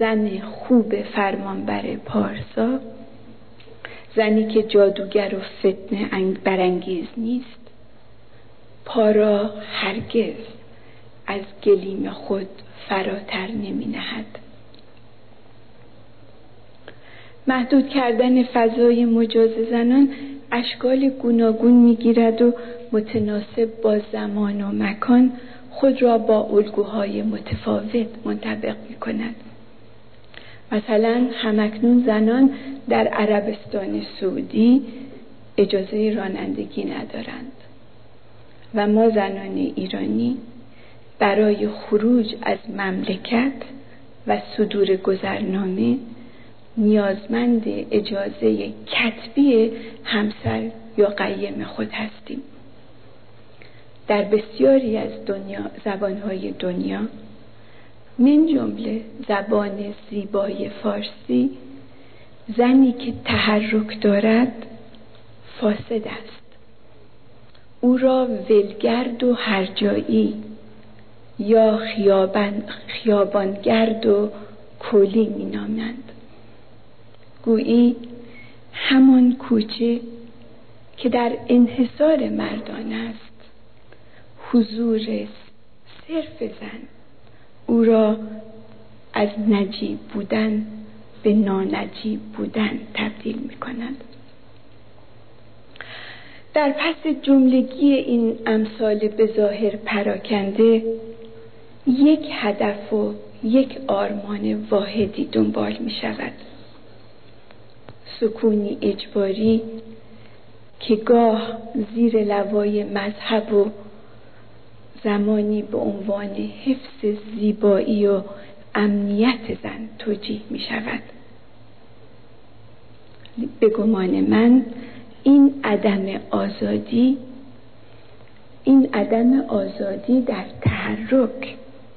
زن خوب فرمانبر پارسا، زنی که جادوگر و فتنه برانگیز نیست، پا را هرگز از گلیم خود فراتر نمی نهد. محدود کردن فضای مجاز زنان اشکال گوناگون می گیرد و متناسب با زمان و مکان خود را با الگوهای متفاوت منطبق می کند. مثلا همکنون زنان در عربستان سعودی اجازه رانندگی ندارند و ما زنان ایرانی برای خروج از مملکت و صدور گذرنامه نیازمند اجازه کتبی همسر یا قیم خود هستیم. در بسیاری از زبانهای دنیا من جمله زبان زیبای فارسی، زنی که تحرک دارد فاسد است. او را ولگرد و هرجایی یا خیابانگرد و کولی می نامند. گویی همان کوچه که در انحصار مردان است، حضور صرف زن او را از نجیب بودن به نانجیب بودن تبدیل می کند. در پس جملگی این امثال به ظاهر پراکنده یک هدف و یک آرمان واحدی دنبال می شود: سکونی اجباری که گاه زیر لوای مذهب و زمانی به عنوان حفظ زیبایی و امنیت زن توجیه می شود. به گمان من این عدم آزادی در تحرک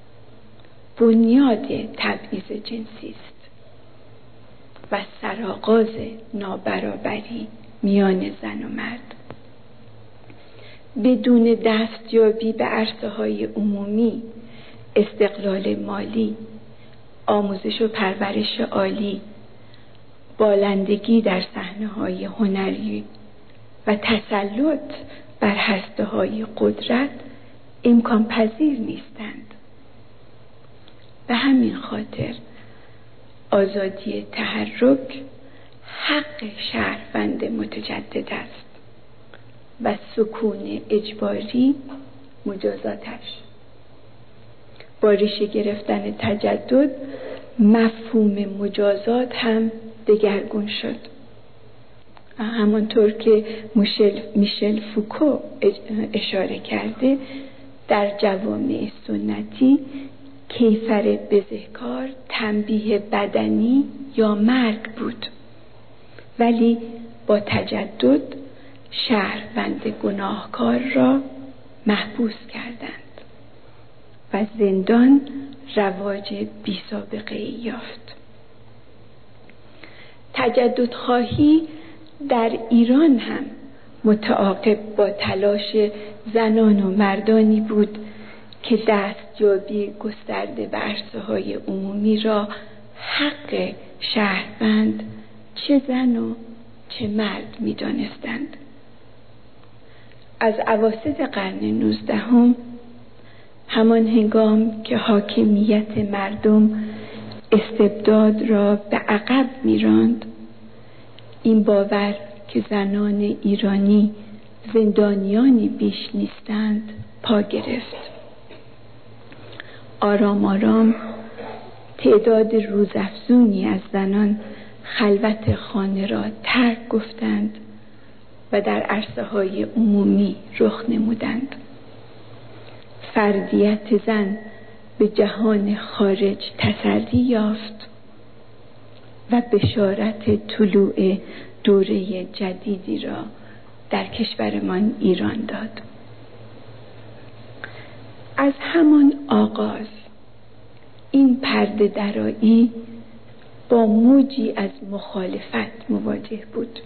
بنیاد تبعیض جنسی است و سرآغاز نابرابری میان زن و مرد. بدون دستیابی به عرصه‌های عمومی، استقلال مالی، آموزش و پرورش عالی، بالندگی در صحنه‌های هنری و تسلط بر هسته‌های قدرت امکان پذیر نیستند. به همین خاطر آزادی تحرک حق شهروند متجدد است و سکون اجباری مجازاتش. با ریشه گرفتن تجدد مفهوم مجازات هم دگرگون شد. همانطور که میشل فوکو اشاره کرده، در جوامع سنتی کیفر بزهکار تنبیه بدنی یا مرگ بود، ولی با تجدد شهروند گناهکار را محبوس کردند و زندان رواج بی سابقه یافت. تجدد خواهی در ایران هم متعاقب با تلاش زنان و مردانی بود که دستیابی گسترده به عرصه‌های عمومی را حق شهروند چه زن و چه مرد می دانستند. از اواسط قرن 19 همان هنگام که حاکمیت مردم استبداد را به عقب می راند، این باور که زنان ایرانی زندانیانی بیش نیستند پا گرفت. آرام آرام تعداد روزافزونی از زنان خلوت خانه را ترک گفتند و در عرصه‌های عمومی رخ نمودند. فردیت زن به جهان خارج تسری یافت و بشارت طلوع دوره جدیدی را در کشورمان ایران داد. از همان آغاز این پرده درایی با موجی از مخالفت مواجه بود.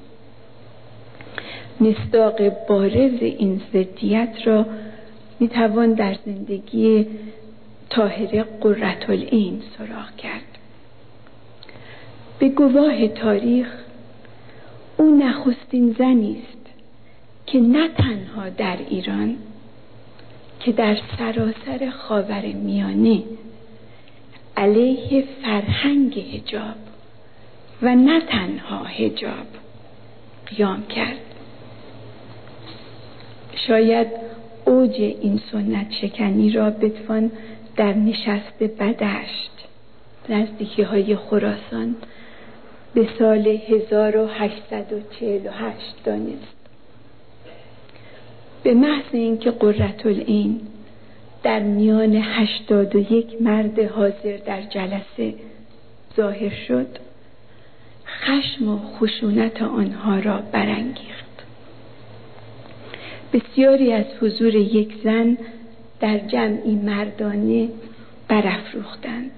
مصداق بارز این ضدیت را میتوان در زندگی طاهره قرةالعین سراغ کرد. به گواه تاریخ او نخستین زنی است که نه تنها در ایران که در سراسر خاورمیانه علیه فرهنگ حجاب و نه تنها حجاب قیام کرد. شاید اوج این سنت شکنی را بتوان در نشست بدشت نزدیکی های خراسان به سال 1848 دانست. به محض اینکه قرةالعین در میان 81 مرد حاضر در جلسه ظاهر شد، خشم و خشونت آنها را برانگیخت. بسیاری از حضور یک زن در جمعی مردانه برافروختند.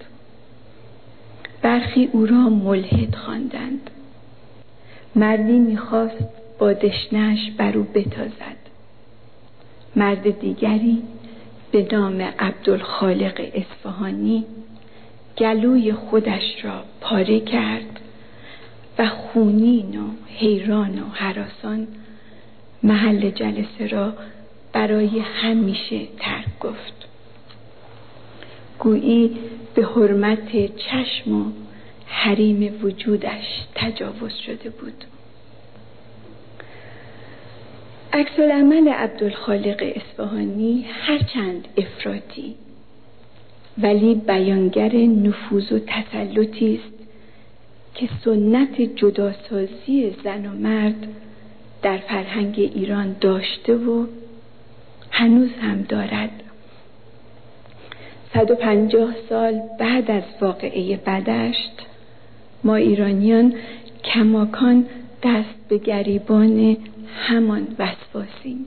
برخی او را ملحد خواندند. مردی می‌خواست با دشنه‌اش بر او بتازد. مرد دیگری به نام عبدالخالق اصفهانی گلوی خودش را پاره کرد و خونین و حیران و هراسان محل جلسه را برای همیشه ترک گفت. گویی به حرمت چشم و حریم وجودش تجاوز شده بود. عکس‌العمل عبدالخالق اصفهانی هرچند افراطی ولی بیانگر نفوذ و تسلطی است که سنت جداسازی زن و مرد در فرهنگ ایران داشته و هنوز هم دارد. 150 سال بعد از واقعه بدشت ما ایرانیان کماکان دست به گریبان همان وسواسیم.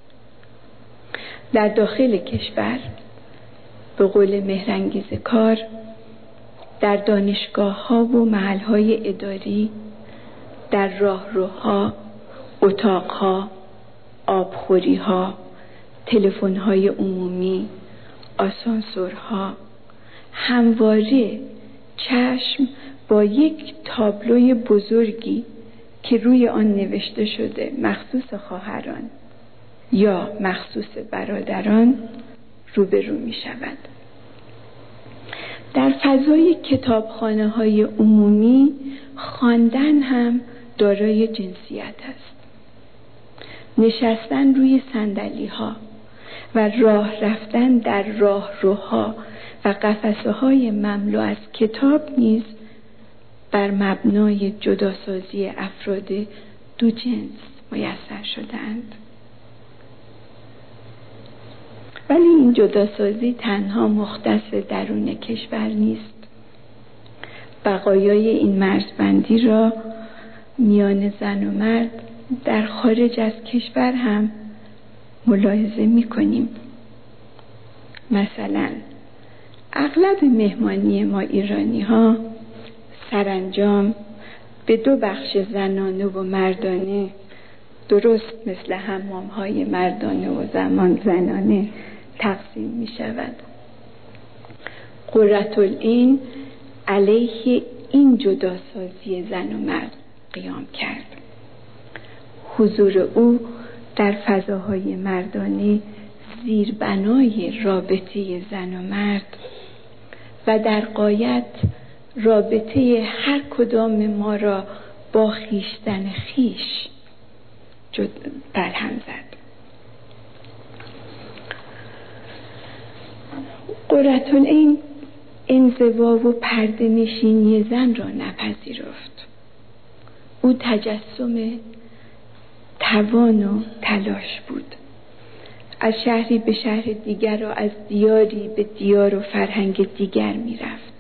در داخل کشور به قول مهرانگیز کار در دانشگاه‌ها و محل‌های اداری، در راهروها، اتاق‌ها، آبخوری‌ها، تلفن‌های عمومی، آسانسورها همواره چشم با یک تابلوی بزرگی که روی آن نوشته شده مخصوص خواهران یا مخصوص برادران روبرو می شود. در فضای کتابخانه‌های عمومی خواندن هم دارای جنسیت است. نشستن روی صندلی‌ها و راه رفتن در راهروها و قفسه‌های مملو از کتاب نیز بر مبنای جداسازی افراد دو جنس میسر شدند. ولی این جداسازی تنها مختص درون کشور نیست. بقایای این مرزبندی را میان زن و مرد در خارج از کشور هم ملاحظه می‌کنیم. مثلا اغلب مهمانی ما ایرانی‌ها سرانجام به دو بخش زنانه و مردانه، درست مثل حمام‌های مردانه و زنانه تقسیم می شود. قرةالعین علیه این جداسازی زن و مرد قیام کرد. حضور او در فضاهای مردانه زیربنای رابطه زن و مرد و در غایت رابطه هر کدام ما را با خویشتن خویش برهم زد. قرةالعین انزوا و پرده نشینی زن را نپذیرفت. او تجسم توان و تلاش بود. از شهری به شهر دیگر و از دیاری به دیار و فرهنگ دیگر می رفت.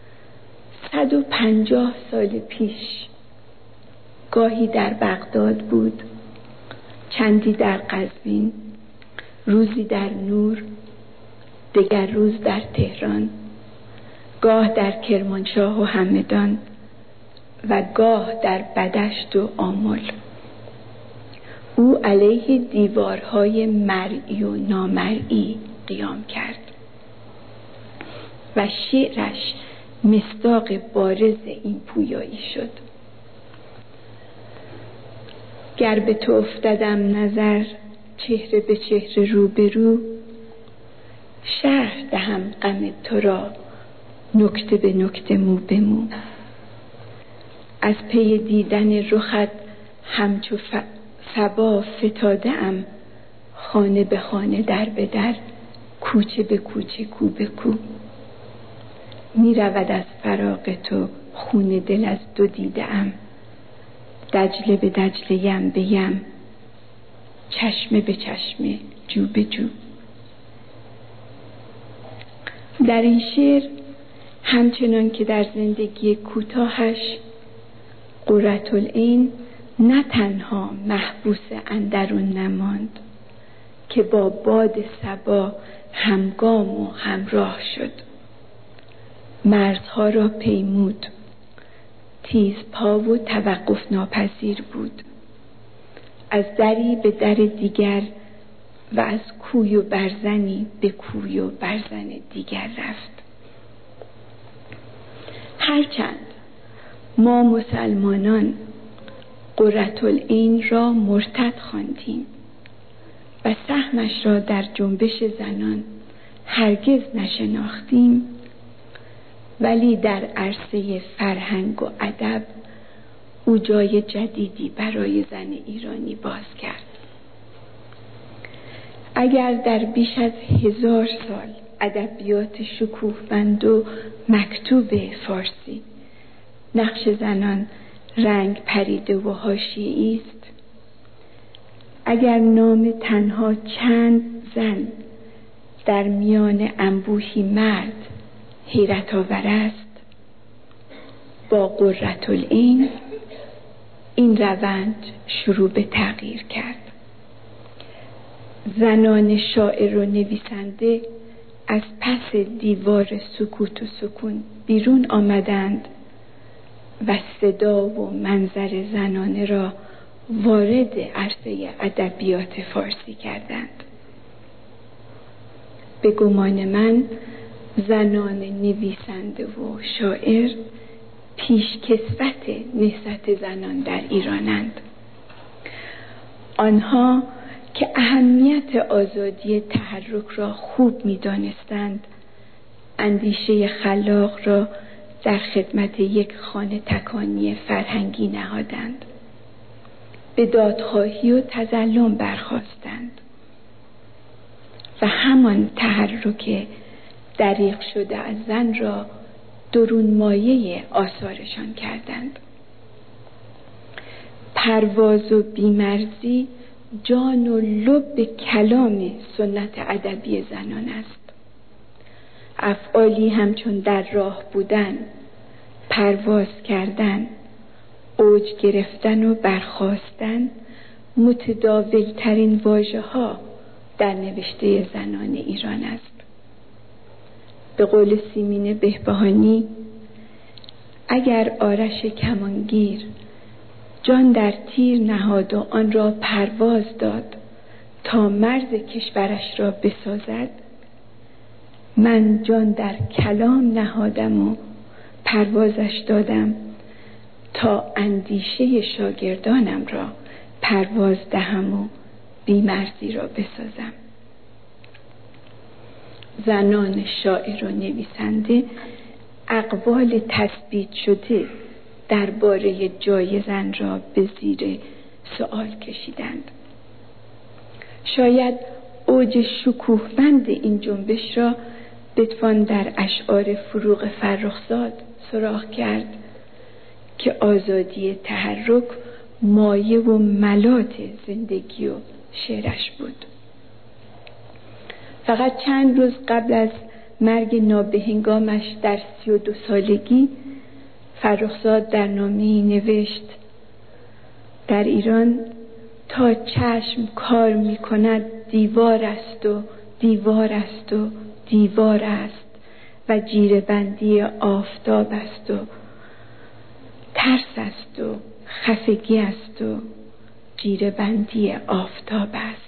150 سال پیش گاهی در بغداد بود، چندی در قزوین، روزی در نور، دگر روز در تهران، گاه در کرمانشاه و همدان و گاه در بدشت و آمل. او علیه دیوارهای مرئی و نامرئی قیام کرد و شعرش مصداق بارز این پویایی شد. گر به تو افتدم نظر چهره به چهره رو به رو، شرح دهم غم تو را نکته به نکته مو به مو. از پی دیدن رخت همچو صبا فتاده ام، خانه به خانه در به در، کوچه به کوچه کو به کو. می رود از فراق تو خون دل از دو دیده ام، دجله به دجله یم به یم، چشمه به چشمه جو به جو. در این شعر همچنان که در زندگی کوتاهش قرةالعین نه تنها محبوس اندرون نماند که با باد صبا همگام و همراه شد، مرزها را پیمود، تیز پا و توقف ناپذیر بود، از دری به در دیگر و از کوی و برزنی به کوی و برزن دیگر رفت. هرچند ما مسلمانان قرةالعین را مرتد خواندیم و سهمش را در جنبش زنان هرگز نشناختیم، ولی در عرصه فرهنگ و ادب او جای جدیدی برای زن ایرانی باز کرد. اگر در بیش از 1000 سال ادبیات شکوهمند و مکتوب فارسی نقش زنان رنگ پریده و حاشیه‌ای است، اگر نام تنها چند زن در میان انبوهی مرد حیرت آور است، با قرةالعین این روند شروع به تغییر کرد. زنان شاعر و نویسنده از پس دیوار سکوت و سکون بیرون آمدند و صدا و منظر زنانه را وارد عرصه ادبیات فارسی کردند. به گمان من زنان نویسنده و شاعر پیشکسوت نهضت زنان در ایرانند. آنها که اهمیت آزادی تحرک را خوب می‌دانستند، اندیشه خلاق را در خدمت یک خانه تکانی فرهنگی نهادند، به دادخواهی و تظلم برخاستند و همان تحرک دریغ شده از زن را درون مایه آثارشان کردند. پرواز و بیمرزی جان و لب کلام سنت ادبی زنان است. افعالی همچون در راه بودن، پرواز کردن، اوج گرفتن و برخاستن متداولترین واژه ها در نوشته زنان ایران است. به قول سیمین بهبهانی، اگر آرش کمانگیر جان در تیر نهاد و آن را پرواز داد تا مرز کشورش را بسازد، من جان در کلام نهادم و پروازش دادم تا اندیشه شاگردانم را پرواز دهم و بیمرزی را بسازم. زنان شاعر و نویسنده اقوال تثبیت شده درباره جای زن را به زیر سؤال کشیدند. شاید اوج شکوهمند این جنبش را بتوان در اشعار فروغ فرخزاد سراغ کرد که آزادی تحرک مایه و ملاط زندگی و شعرش بود. فقط چند روز قبل از مرگ نابهنگامش در 32 سالگی فرخزاد در نامه‌ای نوشت: در ایران تا چشم کار می کند دیوار است و دیوار است و دیوار است و جیره بندی آفتاب است و ترس است و خفگی است و جیره بندی آفتاب است.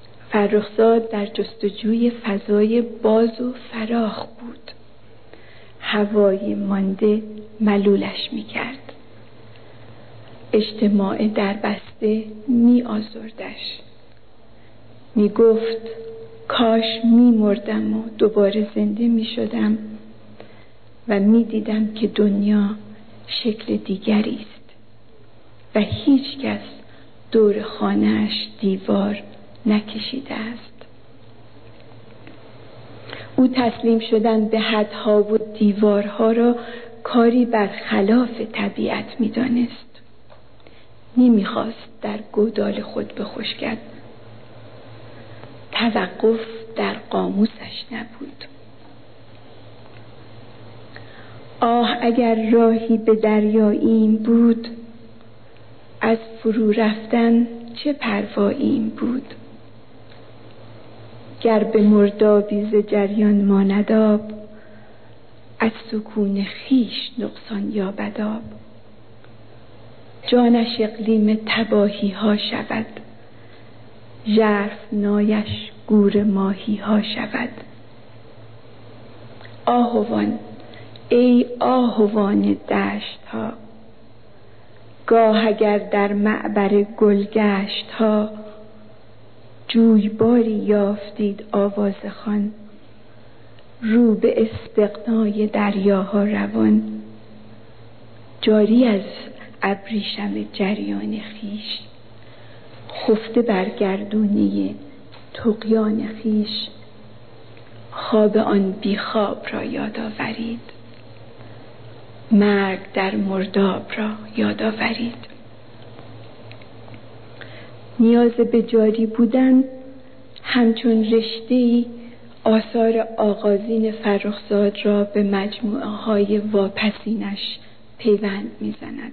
فرخزاد در جستجوی فضای باز و فراخ بود هوای مانده ملولش می‌کرد. اجتماع در بسته می‌آزردش. می‌گفت کاش می‌مردم و دوباره زنده می‌شدم و می‌دیدم که دنیا شکل دیگری است و هیچ کس دور خانه‌اش دیوار نکشیده است. او تسلیم شدن به حدها و دیوارها را کاری برخلاف طبیعت می‌دانست. نمی‌خواست در گودال خود بخشکد. توقف در قاموسش نبود. آه اگر راهی به دریاییم بود، از فرو رفتن چه پرواییم بود. گر به مردابی ز جریان ماند آب، از سکون خویش نقصان یابد آب. جانش اقلیم تباهی ها شود، ژرف نایش گور ماهی ها شود. آهوان ای آهوان دشت ها، گاه اگر در معبر گل گشت ها، جویباری یافتید آواز خوان، رو به استغنای دریاها روان. جاری از ابریشم جریان خویش، خفته بر گردونه طغیان خویش. خواب آن بی خواب را یاد آورید، مرگ در مرداب را یاد آورید. نیاز به جاری بودن همچون رشته‌ای آثار آغازین فرخزاد را به مجموعه های واپسینش پیوند می‌زند.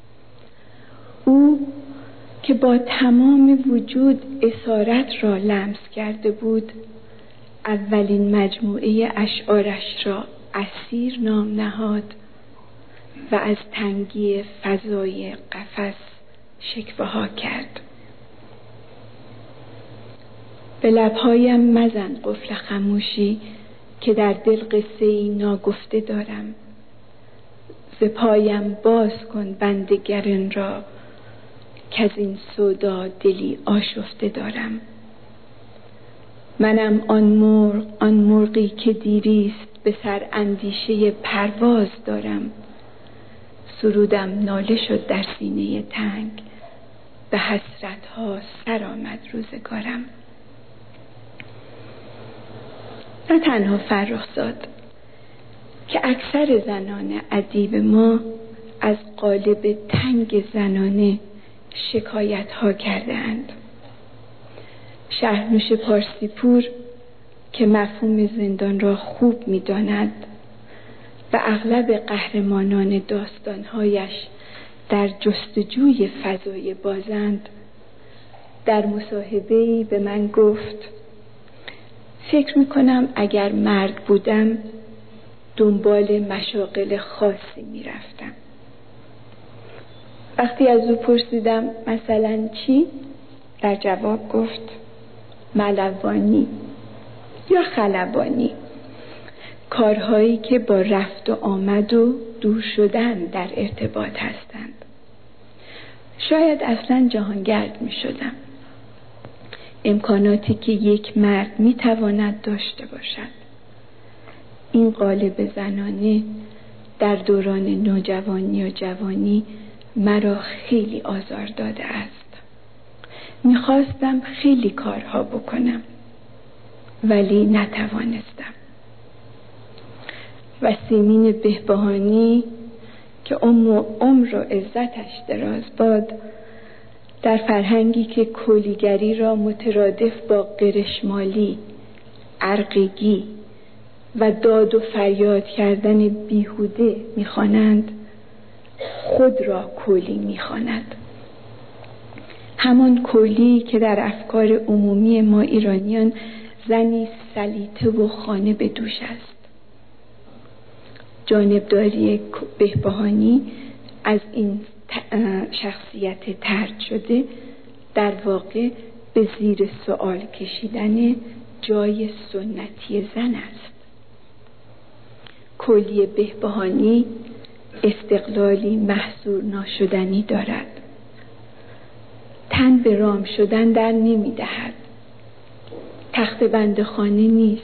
او که با تمام وجود اسارت را لمس کرده بود، اولین مجموعه اشعارش را اسیر نام نهاد و از تنگی فضای قفس شکوه ها کرد. به لبهایم مزن قفل خموشی که در دل قصه‌ای ناگفته دارم. ز پایم باز کن بند گران را که از این سودا دلی آشفته دارم. منم آن مرغی که دیریست به سر اندیشه پرواز دارم. سرودم ناله شد در سینه تنگ، به حسرت ها سر آمد روزگارم. نه تنها فرخزاد که اکثر زنان ادیب ما از قالب تنگ زنانه شکایت ها کرده اند. شهرنوش پارسیپور که مفهوم زندان را خوب می داند و اغلب قهرمانان داستانهایش در جستجوی فضای بازند، در مصاحبه‌ای به من گفت فکر می کنم اگر مرد بودم دنبال مشاغل خاصی می رفتم. وقتی از او پرسیدم مثلا چی؟ در جواب گفت ملوانی یا خلبانی، کارهایی که با رفت و آمد و دور شدن در ارتباط هستند. شاید اصلا جهانگرد می شدم. امکاناتی که یک مرد می تواند داشته باشد. این قالب زنانه در دوران نوجوانی و جوانی مرا خیلی آزار داده است. میخواستم خیلی کارها بکنم ولی نتوانستم. و سیمین بهبهانی که عمر و عزتش دراز باد، در فرهنگی که کولیگری را مترادف با قرشمالی، ارقگی و داد و فریاد کردن بیهوده می‌خوانند، خود را کولی می‌خواند. همان کولی که در افکار عمومی ما ایرانیان زنی سلیطه و خانه به دوش است. جانبداری بهبهانی از این شخصیت طرد شده در واقع به زیر سوال کشیدن جای سنتی زن است. کلیه بهبهانی استقلالی محصور ناشدنی دارد. تن به رام شدن در نمی دهد. تخت بند خانه نیست.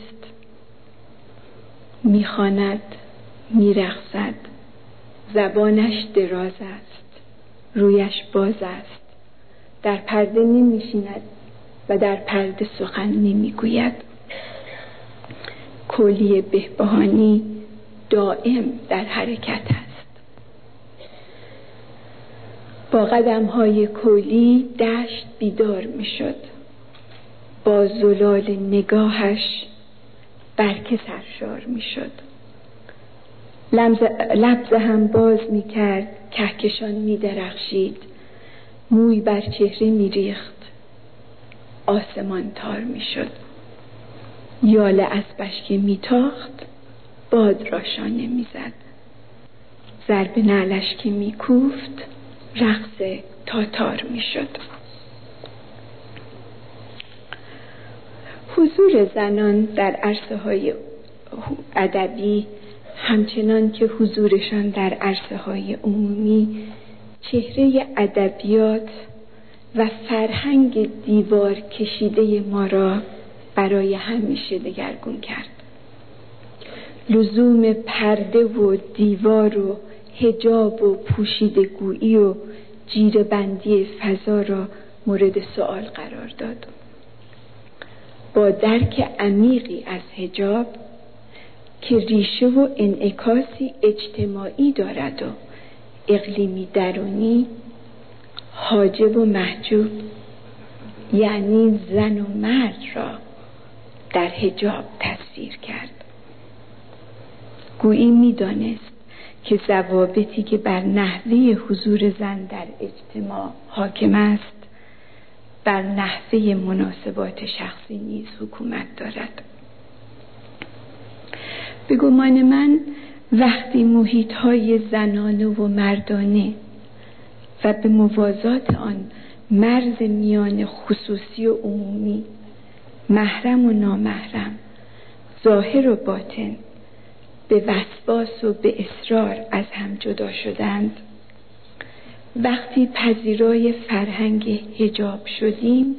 می خواند، می رقصد. زبانش دراز است. رویش باز است. در پرده نمی شیند و در پرده سخن نمی گوید. کلیه بهبهانی دائم در حرکت است. با قدم‌های کولی دشت بیدار می‌شد. با زلال نگاهش برکه سرشار می‌شد. لب هم باز می‌کرد، کهکشان می‌درخشید. موی بر چهره می‌ریخت. آسمان تار می‌شد. یال اسبش که می‌تاخت، باد را شانه می‌زد. ضرب نعلش که می‌کوفت، رقص تاتار می‌شد. حضور زنان در عرصه‌های ادبی همچنان که حضورشان در عرصه‌های عمومی چهره ادبیات و فرهنگ دیوار کشیده ما را برای همیشه دگرگون کرد. لزوم پرده و دیوار و حجاب و پوشیدگویی و جیره‌بندی فضا را مورد سؤال قرار داد. با درک عمیقی از حجاب که ریشه و انعکاسی اجتماعی دارد و اقلیمی درونی، حاجب و محجوب یعنی زن و مرد را در حجاب تصویر کرد. گویی می‌دانست که ضوابطی که بر نحوه حضور زن در اجتماع حاکم است، بر نحوه مناسبات شخصی نیز حکومت دارد. به گمان من وقتی محیط‌های زنانه و مردانه و به موازات آن مرز میان خصوصی و عمومی، محرم و نامحرم، ظاهر و باطن به وسواس و به اصرار از هم جدا شدند، وقتی پذیرای فرهنگ حجاب شدیم،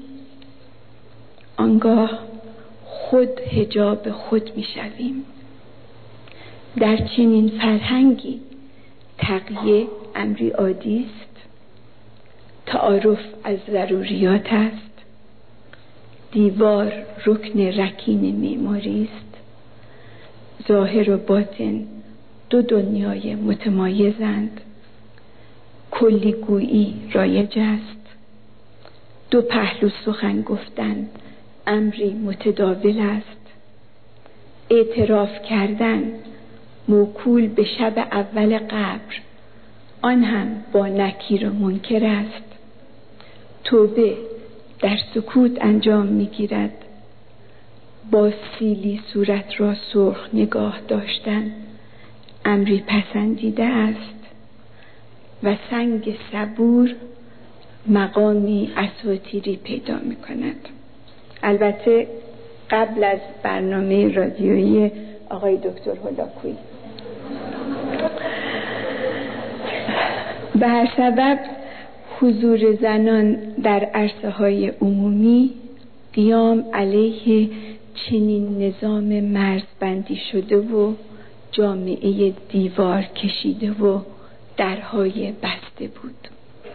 آنگاه خود حجاب خود می شویم. در چنین فرهنگی تقیه امری عادی است، تعارف از ضروریات است، دیوار رکن رکین معماری است، ظاهر و باطن دو دنیای متمایزند، کلیگویی رایج است، دو پهلو سخن گفتن امری متداول است، اعتراف کردن موکول به شب اول قبر، آن هم با نکیر و منکر است، توبه در سکوت انجام می‌گیرد، با سیلی صورت را سرخ نگاه داشتن امری پسندیده است و سنگ صبور مقامی اساطیری پیدا می‌کند. البته قبل از برنامه رادیویی آقای دکتر هولاکویی. به هر سبب حضور زنان در عرصه‌های عمومی قیام علیه چنین نظام مرزبندی شده و جامعه دیوار کشیده و درهای بسته بود.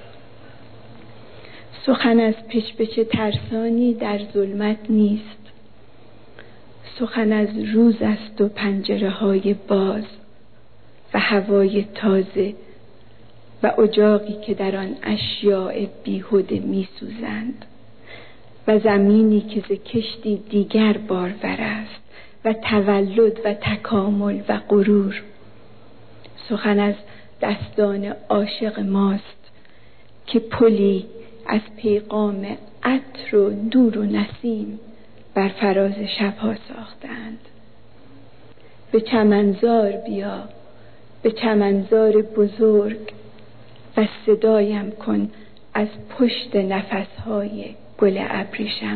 سخن از پچ‌پچ ترسانی در ظلمت نیست. سخن از روز است و پنجره‌های باز و هوای تازه و اجاقی که در آن اشیاء بیهوده می‌سوزند و زمینی که ز کشتی دیگر بارور است و تولد و تکامل و غرور. سخن از دستان عاشق ماست که پلی از پیغام عطر و دور و نسیم بر فراز شبها ساختند. به چمنزار بیا، به چمنزار بزرگ و صدایم کن از پشت نفسهای گل ابریشم،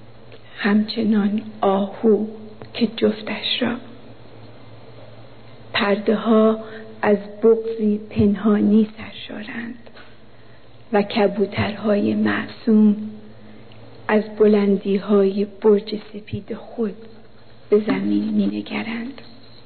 همچنان آهو که جفتش را پرده ها از بغضی پنهانی سرشارند و کبوترهای معصوم از بلندی های برج سپید خود به زمین می نگرند.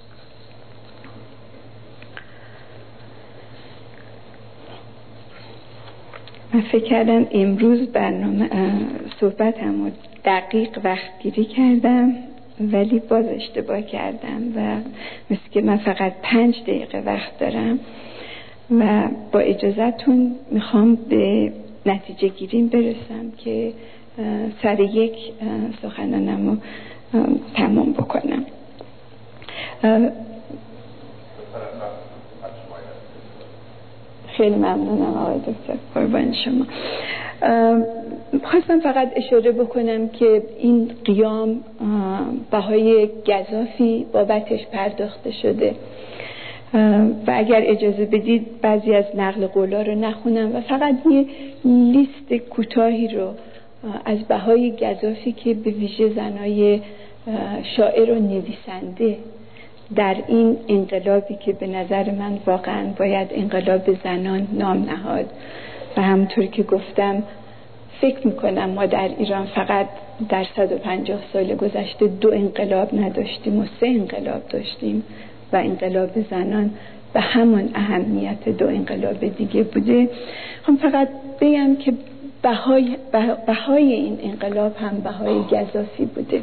من فکر کردم امروز برنامه صحبتم رو دقیق وقت گیری کردم، ولی باز اشتباه کردم و مثل که من فقط 5 دقیقه وقت دارم و با اجازهتون میخوام به نتیجه گیریم برسم که سر یک سخنانم رو تمام بکنم. خیلی ممنونم آقای دکتر، قربان شما. خواستم فقط اشاره بکنم که این قیام بهای گزافی بابتش پرداخته شده و اگر اجازه بدید بعضی از نقل قولا رو نخونم و فقط یه لیست کوتاهی رو از بهای گزافی که به ویژه زنای شاعر و نویسنده در این انقلابی که به نظر من واقعا باید انقلاب زنان نام نهاد و همونطور که گفتم فکر میکنم ما در ایران فقط در 150 سال گذشته 2 انقلاب نداشتیم و 3 انقلاب داشتیم و انقلاب زنان به همون اهمیت 2 انقلاب دیگه بوده. هم فقط بگم که بهای این انقلاب هم بهای گزافی بوده.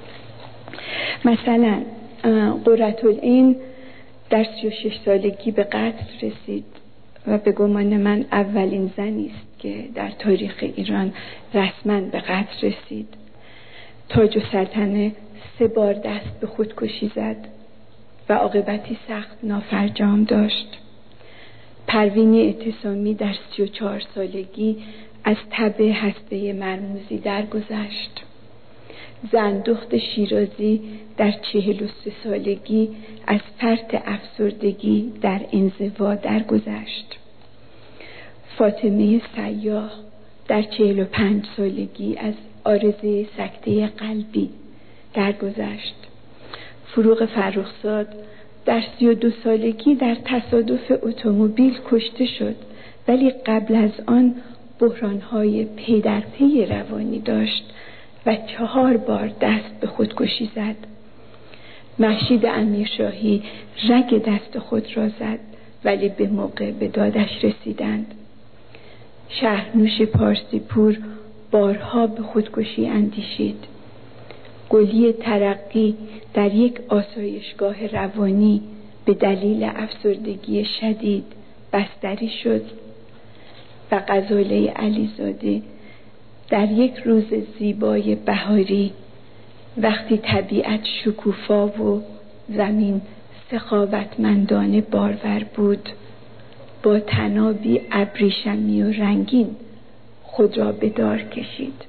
مثلا قرةالعین در 36 سالگی به قتل رسید و به گمان من اولین زنی است که در تاریخ ایران رسما به قتل رسید. تاج السلطنه 3 بار دست به خودکشی زد و عاقبتی سخت نافرجام داشت. پروین اعتصامی در 34 سالگی از تب هسته مرموزی درگذشت. زندخت شیرازی در 43 سالگی از فرط افسردگی در انزوا درگذشت. فاطمه سیاح در 45 سالگی از عارضه سکته قلبی درگذشت. فروغ فرخزاد در 32 سالگی در تصادف اتومبیل کشته شد، ولی قبل از آن بحران‌های پی در پی روانی داشت و 4 بار دست به خودکشی زد. مهشید امیرشاهی رگ دست خود را زد، ولی به موقع به دادش رسیدند. شهرنوش پارسیپور بارها به خودکشی اندیشید. گلی ترقی در یک آسایشگاه روانی به دلیل افسردگی شدید بستری شد و غزاله علیزاده در یک روز زیبای بهاری وقتی طبیعت شکوفا و زمین سخاوتمندانه بارور بود، با طنابی ابریشمی و رنگین خود را به دار کشید.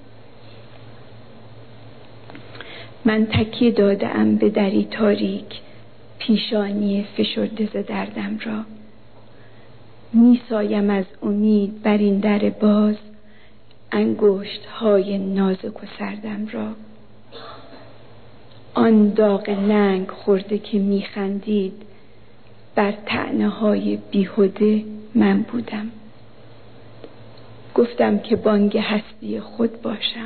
من تکیه دادم به دری تاریک، پیشانی فشرده ز دردم را. می سایم از امید بر این در باز، انگشت های نازک و سردم را. آن داغ ننگ خورده که می خندید، بر طعنه های بیهوده من بودم. گفتم که بانگ هستی خود باشم،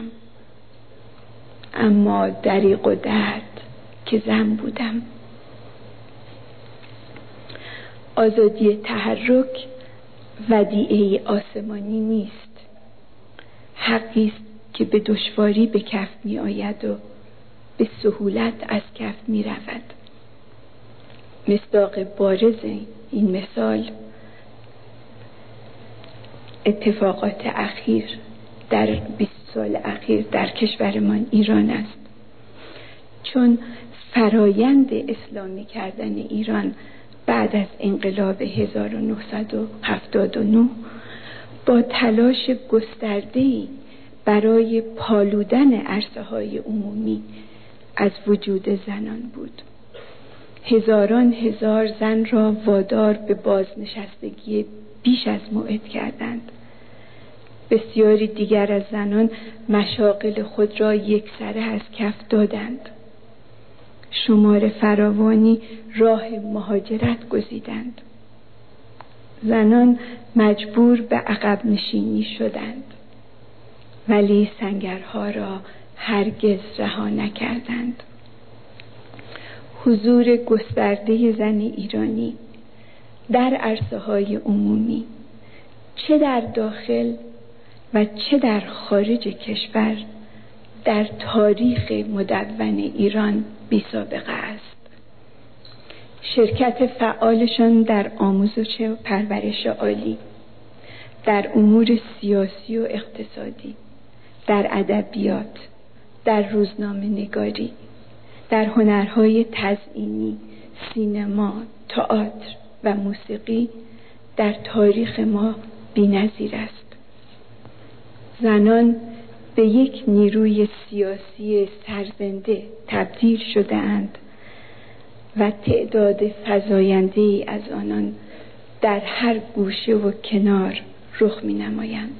اما دریغ و درد که زن بودم. آزادی تحرک ودیعه آسمانی نیست، حقی است که به دشواری به کف می آید و به سهولت از کف می رود. مصداق بارز این مثال اتفاقات اخیر در 20 سال اخیر در کشورمان ایران است، چون فرایند اسلامی کردن ایران بعد از انقلاب 1979 با تلاش گسترده‌ای برای پالودن عرصه‌های عمومی از وجود زنان بود. هزاران هزار زن را وادار به بازنشستگی بیش از موعد کردند. بسیاری دیگر از زنان مشاغل خود را یکسره از کف دادند. شمار فراوانی راه مهاجرت گزیدند. زنان مجبور به عقب نشینی شدند، ولی سنگرها را هرگز رها نکردند. حضور گسترده زن ایرانی در عرصه‌های عمومی، چه در داخل و چه در خارج کشور، در تاریخ مدون ایران بی‌سابقه است. شرکت فعالشان در آموزش و پرورش عالی، در امور سیاسی و اقتصادی، در ادبیات، در روزنامه نگاری، در هنرهای تزئینی، سینما، تئاتر و موسیقی در تاریخ ما بی‌نظیر است. زنان به یک نیروی سیاسی سرزنده تبدیل شده اند و تعداد فزاینده‌ای از آنان در هر گوشه و کنار رخ می‌نمایند.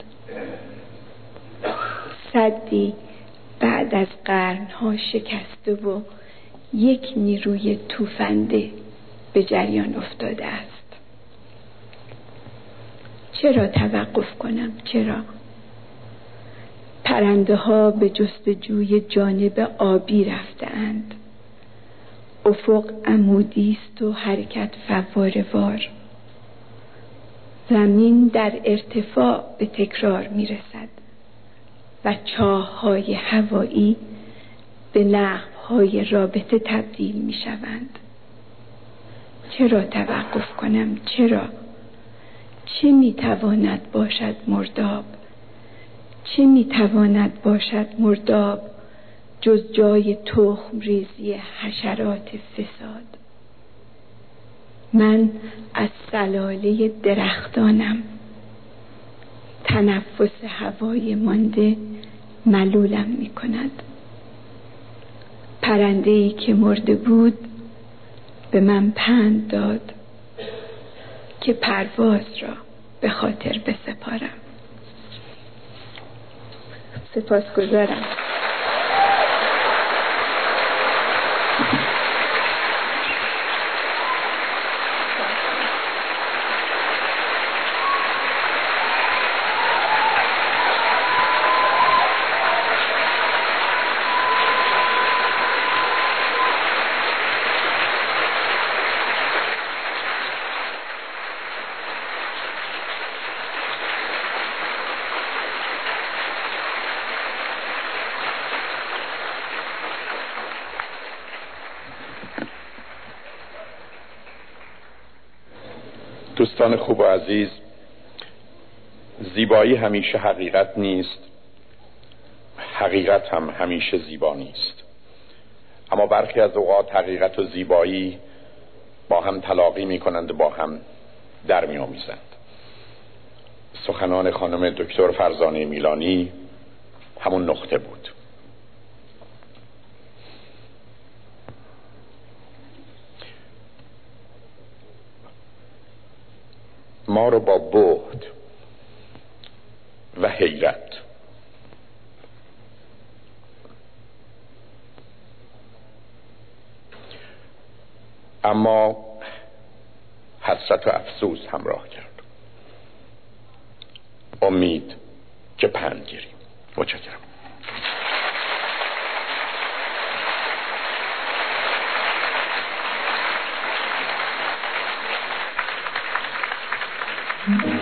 سدی بعد از قرن‌ها شکسته و یک نیروی توفنده به جریان افتاده است. چرا توقف کنم؟ چرا؟ پرنده ها به جستجوی جانب آبی رفته‌اند. افق عمودی است و حرکت فواره‌وار. زمین در ارتفاع به تکرار می‌رسد و چاه‌های هوایی به نقب‌های رابطه تبدیل می‌شوند. چرا توقف کنم؟ چرا؟ چه می‌تواند باشد مرداب؟ چه می‌تواند باشد مرداب جز جای تخم ریزی حشرات فساد؟ من از سلاله درختانم. تنفس هوای مانده ملولم می‌کند. پرنده‌ای که مرده بود به من پند داد که پرواز را به خاطر بسپارم. سپاسگزارم. دوستان خوب و عزیز، زیبایی همیشه حقیقت نیست، حقیقت هم همیشه زیبا نیست. اما برخی از اوقات حقیقت و زیبایی با هم تلاقی می کنند و با هم در می آمیزند. سخنان خانم دکتر فرزانه میلانی همون نقطه بود. ما رو با بعد و حیرت اما حسرت و افسوس همراه کرد. امید که پند گیریم. متشکرم. Mm-hmm.